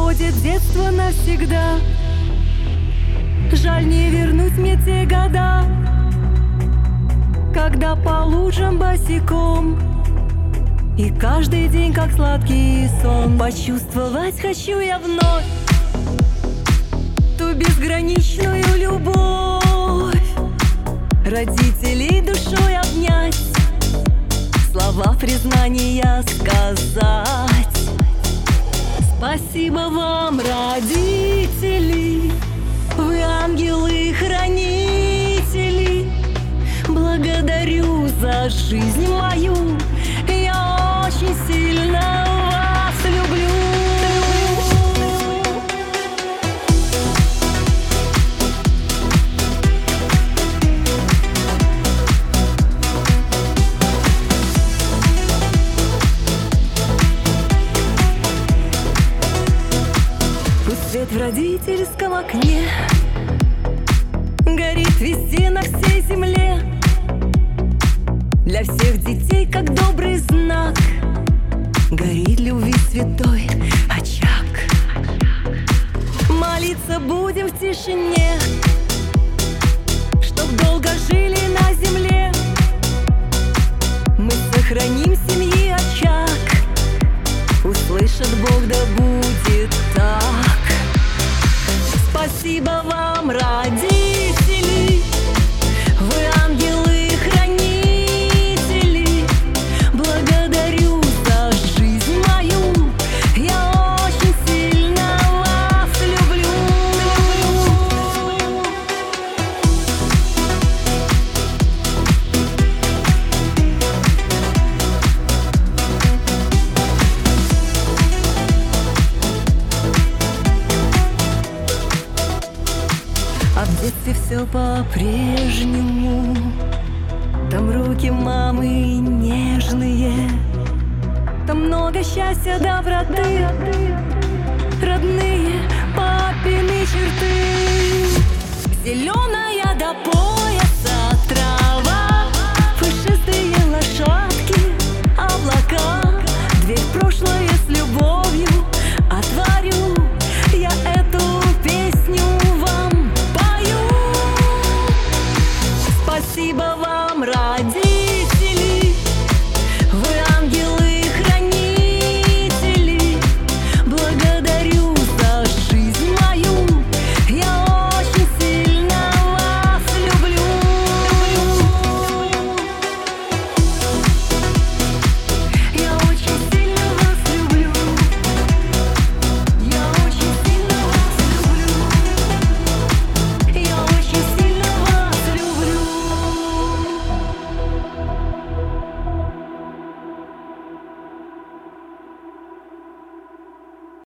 уходит детство навсегда. Жаль, не вернуть мне те года, когда по лужам босиком, и каждый день как сладкий сон. Почувствовать хочу я вновь ту безграничную любовь, родителей душой обнять, слова признания сказать. Спасибо вам, родители, вы ангелы-хранители. Благодарю за жизнь мою, я очень сильно вас люблю. Свет в родительском окне горит везде, на всей земле, для всех детей, как добрый знак, горит любви святой очаг. Молиться будем в тишине, чтоб долго жили на земле. Мы сохраним семьи очаг, услышит Бог, да будет так. Спасибо вам, родители, вы ангелы-хранители. Благодарю за жизнь мою, я очень сильно вас люблю. А в детстве все по-прежнему, там руки мамы нежные, там много счастья, доброты, родные папины черты. Зеленая до пояса